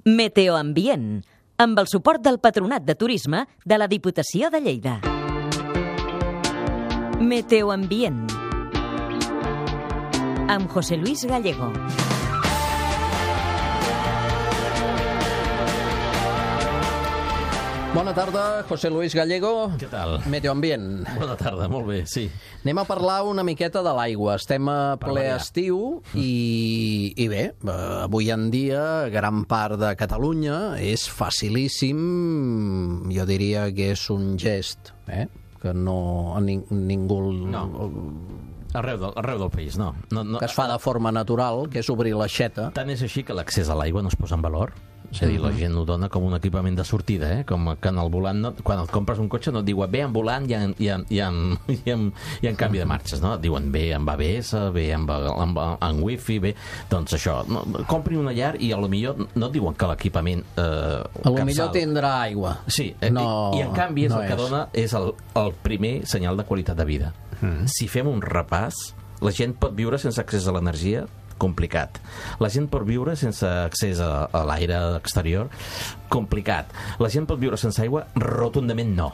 Meteoambient, amb el suport del Patronat de Turisme de la Diputació de Lleida. Meteoambient, amb José Luis Gallego. Bona tarda, José Luis Gallego. Què tal? Meteoambient. Bona tarda, molt bé, sí. Anem a parlar una miqueta de l'aigua. Estem a ple estiu i bé, avui en dia gran part de Catalunya és facilíssim, jo diria que és un gest, que no ningú... No. Arreu del país, no. Que es fa de forma natural, que és obrir l'aixeta. Tant és així que l'accés a l'aigua no es posa en valor. És a dir, la gent ho dona com un equipament de sortida, com que en el volant, quan et compres un cotxe no et diuen bé en volant i en canvi de marxes, no? Et diuen bé en ABS, bé en wifi, bé... Doncs això, compri una llar i potser no et diuen que l'equipament Potser tindrà aigua. Sí, i en canvi és el que dona és el primer senyal de qualitat de vida. Si fem un repàs, la gent pot viure sense accés a l'energia? Complicat. La gent pot viure sense accés a l'aire exterior? Complicat. La gent pot viure sense aigua? Rotundament no.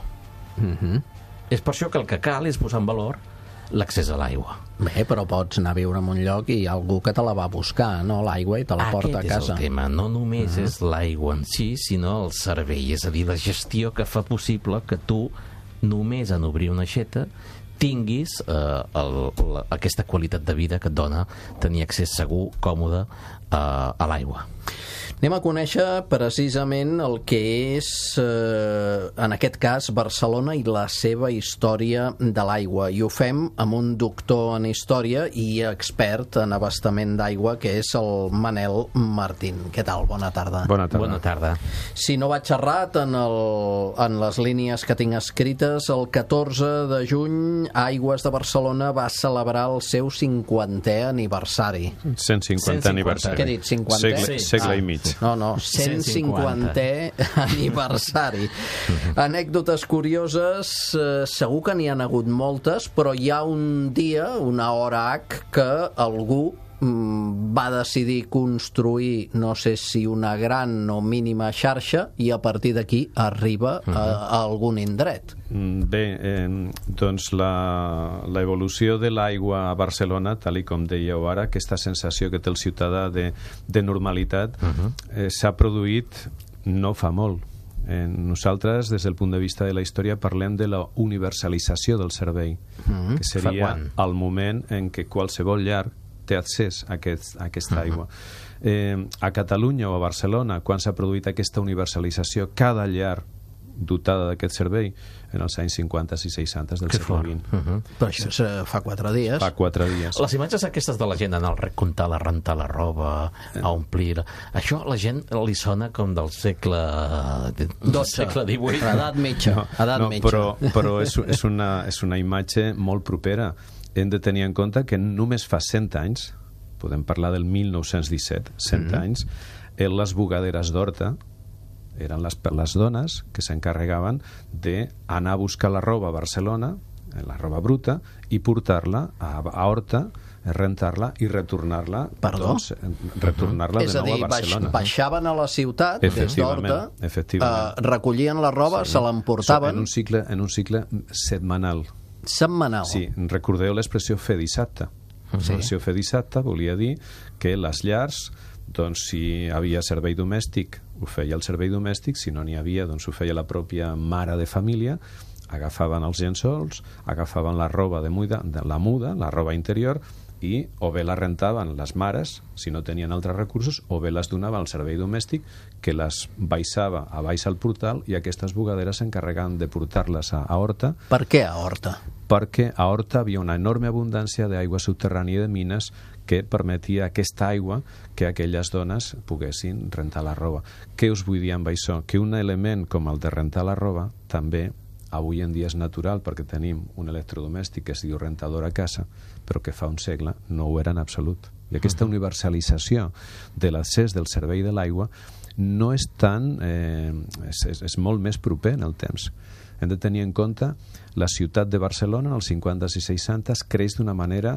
És per això que el que cal és posar en valor l'accés a l'aigua. Bé, però pots anar a viure en un lloc i hi ha algú que te la va a buscar, no? L'aigua, i te la porta a casa. Aquest és el tema. No només és l'aigua en si, sinó el servei. És a dir, la gestió que fa possible que tu, només en obrir una aixeta, tinguis aquesta qualitat de vida que et dona tenir accés segur, còmode a l'aigua. Anem a conèixer precisament el que és, en aquest cas, Barcelona i la seva història de l'aigua. I ho fem amb un doctor en història i expert en abastament d'aigua, que és el Manel Martín. Què tal? Bona tarda. Bona tarda. Bona tarda. Si no vaig errat, en les línies que tinc escrites, el 14 de juny Aigües de Barcelona va celebrar el seu 50è aniversari. 150è aniversari. Què he dit? 50è? Segle i mig. No, 150è aniversari. Anècdotes curioses, segur que n'hi han hagut moltes, però hi ha un dia, una hora H, que algú va decidir construir, no sé si una gran o mínima xarxa, i a partir d'aquí arriba a algun indret. Bé, doncs l'evolució de l'aigua a Barcelona, tal com dèieu ara, aquesta sensació que té el ciutadà de normalitat, s'ha produït no fa molt. Nosaltres, des del punt de vista de la història, parlem de la universalització del servei, que seria el moment en què qualsevol llar té accés a aquesta aigua. A Catalunya o a Barcelona, quan s'ha produït aquesta universalització, cada llar dotada d'aquest servei en els anys 50 i 60 del segle XX. Però això fa 4 dies. Fa 4 dies. Les imatges aquestes de la gent anar al recomptar, a rentar la roba, a omplir... Això a la gent li sona com del segle XVIII. Edat mitja. Però és una imatge molt propera. Hem de tenir en compte que només fa 100 anys, podem parlar del 1917, 100 anys, les bugaderes d'Horta eren les dones que s'encarregaven d'anar a buscar la roba a Barcelona, la roba bruta, i portar-la a Horta, rentar-la i retornar-la de nou a Barcelona. És a dir, baixaven a la ciutat des d'Horta, recollien la roba, se l'emportaven... En un cicle setmanal. Setmanal. Sí, recordeu l'expressió fer dissabte. L'expressió fer dissabte volia dir que les llars, doncs, si hi havia servei domèstic, ho feia el servei domèstic, si no n'hi havia, doncs ho feia la pròpia mare de família, agafaven els llençols, agafaven la roba la muda, la roba interior, i o bé la rentaven les mares, si no tenien altres recursos, o bé les donaven al servei domèstic, que les baixava a baix al portal, i aquestes bugaderes s'encarregaven de portar-les a Horta. Per què a Horta? Perquè a Horta havia una enorme abundància d'aigua subterrània i de mines que permetia aquesta aigua que aquelles dones poguessin rentar la roba. Què us vull dir amb això? Que un element com el de rentar la roba també avui en dia és natural, perquè tenim un electrodomèstic que es diu rentador a casa, però que fa un segle no ho era en absolut. I aquesta universalització de l'accés del servei de l'aigua no és tan... és molt més proper en el temps. Hem de tenir en compte la ciutat de Barcelona, als 50 i 60, creix d'una manera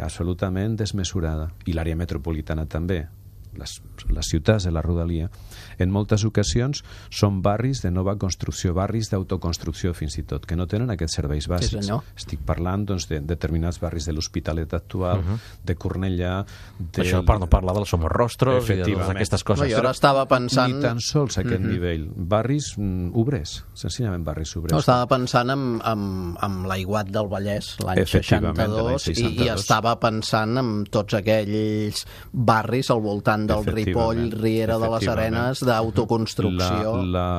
absolutament desmesurada, i l'àrea metropolitana també, les ciutats de la rodalia. En moltes ocasions són barris de nova construcció, barris d'autoconstrucció fins i tot, que no tenen aquests serveis bàsics. Estic parlant doncs, de determinats barris de l'Hospitalet actual, de Cornellà... Això per no parlar dels Somorrostros i d'aquestes coses. Jo ara estava pensant... Ni tan sols aquest nivell. Barris obrers, senzillament barris obrers. No, estava pensant en l'Aiguat del Vallès, l'any 62, i estava pensant en tots aquells barris al voltant del Ripoll, Riera de les Arenes, d'autoconstrucció.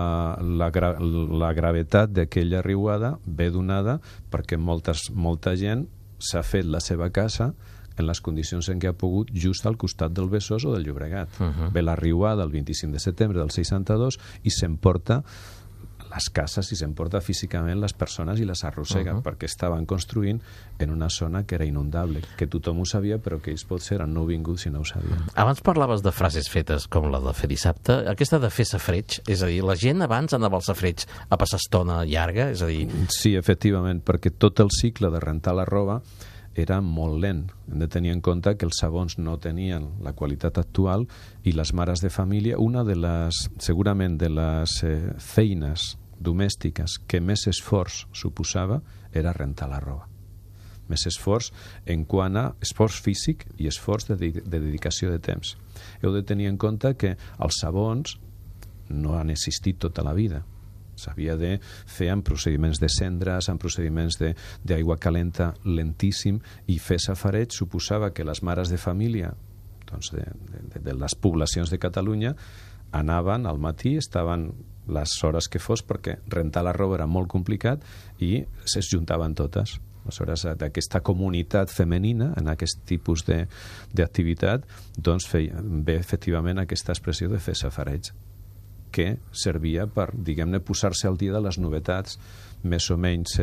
La gravetat d'aquella riuada ve donada perquè molta gent s'ha fet la seva casa en les condicions en què ha pogut just al costat del Besòs o del Llobregat. Ve la riuada el 25 de setembre del 62 i s'emporta les cases i s'emporta físicament les persones i les arrossega perquè estaven construint en una zona que era inundable, que tothom ho sabia però que ells potser eren nouvinguts i no ho sabien. Abans parlaves de frases fetes com la de fer dissabte, aquesta de fer safareig, és a dir, la gent abans anava al safareig a passar estona llarga, és a dir... Sí, efectivament, perquè tot el cicle de rentar la roba era molt lent. Hem de tenir en compte que els sabons no tenien la qualitat actual i les mares de família, una de les, segurament de les feines domèstiques que més esforç suposava era rentar la roba. Més esforç en quant a esforç físic i esforç de dedicació de temps. Heu de tenir en compte que els sabons no han existit tota la vida. S'havia de fer amb procediments de cendres, amb procediments d'aigua calenta lentíssim, i fer safareig suposava que les mares de família doncs de les poblacions de Catalunya anaven al matí, estaven les hores que fos, perquè rentar la roba era molt complicat i es juntaven totes. Aleshores, d'aquesta comunitat femenina, en aquest tipus d'activitat, doncs ve efectivament aquesta expressió de fer safareig, que servia per, diguem-ne, posar-se al dia de les novetats més o menys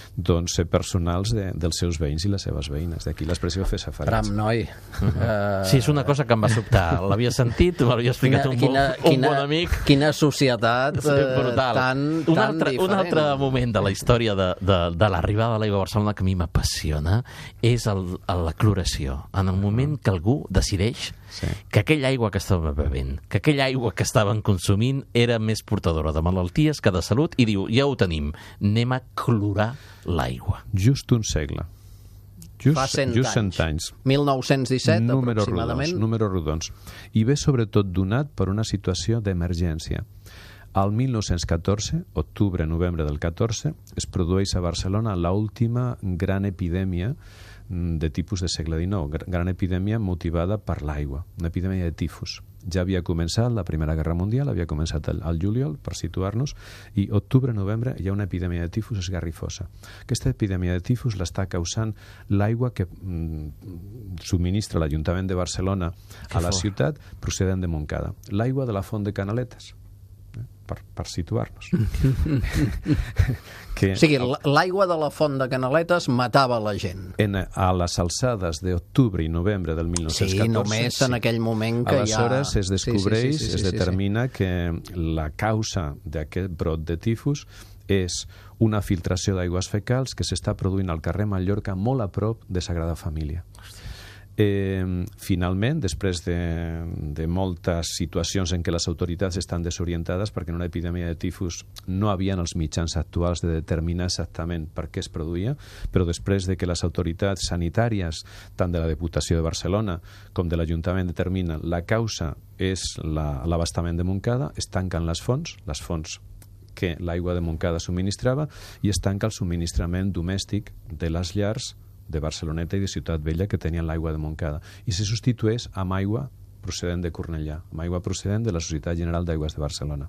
personals dels seus veïns i les seves veïnes. D'aquí l'expressió fer safareig. Tram, noi. Sí, és una cosa que em va sobtar. L'havia sentit, m'havia explicat un bon amic. Quina societat tan diferent. Un altre moment de la història de l'arribada de l'aigua a Barcelona que a mi m'apassiona és la cloració. En el moment que algú decideix que aquella aigua que estava bevent, que aquella aigua que estaven consumint era més portadora de malalties que de salut, i diu, ja ho tenim, anem a clorar l'aigua. Just un segle. Fa 100 anys. 1917, aproximadament. Números rodons. I ve sobretot donat per una situació d'emergència. Al 1914, octubre-novembre del 14, es produeix a Barcelona l'última gran epidèmia de tipus de segle XIX, gran epidèmia motivada per l'aigua, una epidèmia de tifus. Ja havia començat la Primera Guerra Mundial, havia començat al juliol, per situar-nos, i octubre-novembre hi ha una epidèmia de tifus esgarrifosa. Aquesta epidèmia de tifus l'està causant l'aigua que subministra l'Ajuntament de Barcelona a la ciutat, procedent de Montcada. L'aigua de la font de Canaletes, per situar-nos. O sigui, l'aigua de la font de Canaletes matava la gent. A les alçades d'octubre i novembre del 1914... Sí, només en aquell moment que aleshores es descobreix, es determina que la causa d'aquest brot de tifus és una filtració d'aigües fecals que s'està produint al carrer Mallorca, molt a prop de Sagrada Família. Finalment, després de moltes situacions en què les autoritats estan desorientades perquè en una epidèmia de tifus no havien els mitjans actuals de determinar exactament per què es produïa, però després de que les autoritats sanitàries, tant de la Diputació de Barcelona com de l'Ajuntament, determinen la causa és l'abastament de Montcada, es tanquen les fonts que l'aigua de Montcada subministrava, i es tanca el subministrament domèstic de les llars de Barceloneta i de Ciutat Vella que tenien l'aigua de Montcada, i se substitueix amb aigua procedent de Cornellà, amb aigua procedent de la Societat General d'Aigües de Barcelona.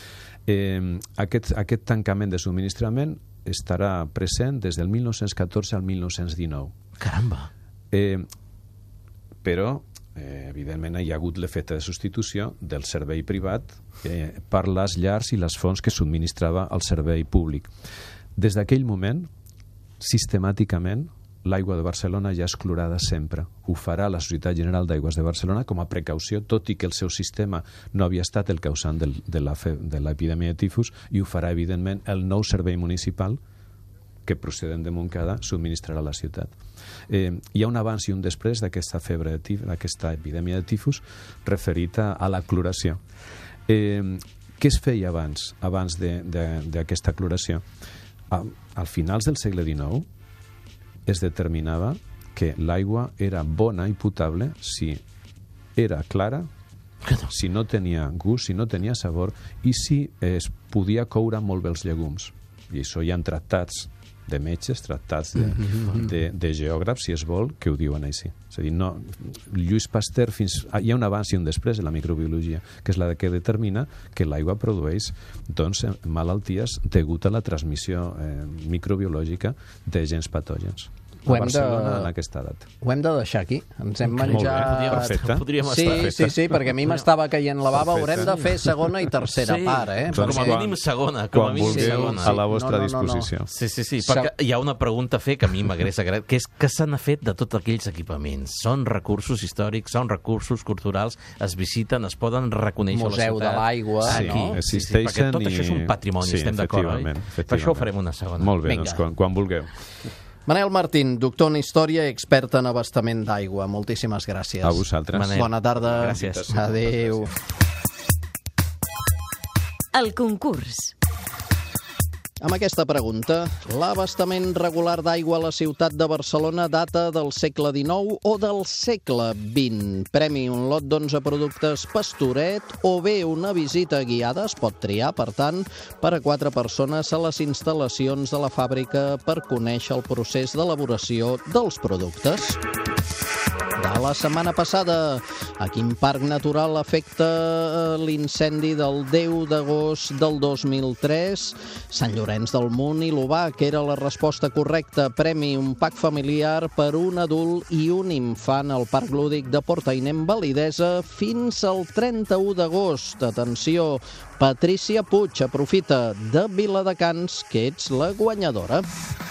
Aquest tancament de subministrament estarà present des del 1914 al 1919. Caramba! Però, evidentment, hi ha hagut l'efecte de substitució del servei privat per les llars i les fonts que subministrava el servei públic. Des d'aquell moment, sistemàticament, l'aigua de Barcelona ja és clorada sempre. Ho farà la Societat General d'Aigües de Barcelona com a precaució, tot i que el seu sistema no havia estat el causant de l'epidèmia de tifus, i ho farà, evidentment, el nou servei municipal que, procedent de Montcada, subministrarà a la ciutat. Hi ha un abans i un després d'aquesta febre, d'aquesta epidèmia de tifus, referit a la cloració. Què es feia abans d'aquesta cloració? Al finals del segle XIX es determinava que l'aigua era bona i potable si era clara, si no tenia gust, si no tenia sabor i si es podia coure molt bé els llegums. I això hi ha tractats de metges, tractats de geògrafs, si es vol, que ho diuen així. És a dir, no, Lluís Pasteur, hi ha un abans i un després de la microbiologia, que és la que determina que l'aigua produeix malalties degut a la transmissió microbiològica de gens patògens. A Barcelona en aquesta edat. Ho hem de deixar aquí. Ens hem menjat... Perfecte. Sí, perquè a mi m'estava caient la bava. Haurem de fer segona i tercera part, eh? Com a mínim segona. Quan vulgueu, a la vostra disposició. Sí, perquè hi ha una pregunta a fer que a mi m'hagués agradat, que és què se n'ha fet de tots aquells equipaments? Són recursos històrics, són recursos culturals, es visiten, es poden reconèixer a la ciutat. Museu de l'Aigua, no? Sí, perquè tot això és un patrimoni, estem d'acord, oi? Per això ho farem una segona. Molt bé, doncs quan vulgueu. Manel Martín, doctor en Història i expert en abastament d'aigua. Moltíssimes gràcies. A vosaltres. Manel. Bona tarda. Gràcies. Adéu. El concurs. Amb aquesta pregunta, l'abastament regular d'aigua a la ciutat de Barcelona data del segle XIX o del segle XX? Premi un lot d'11 productes Pastoret o bé una visita guiada, es pot triar, per tant, per a 4 persones a les instal·lacions de la fàbrica per conèixer el procés d'elaboració dels productes. De la setmana passada, a quin parc natural afecta l'incendi del 10 d'agost del 2003? Sant Llorenç del Munt i l'Ovà, que era la resposta correcta. Premi un pack familiar per un adult i un infant al Parc Lúdic de Portainem Validesa fins al 31 d'agost. Atenció, Patricia Puig, aprofita de Viladecans, que ets la guanyadora.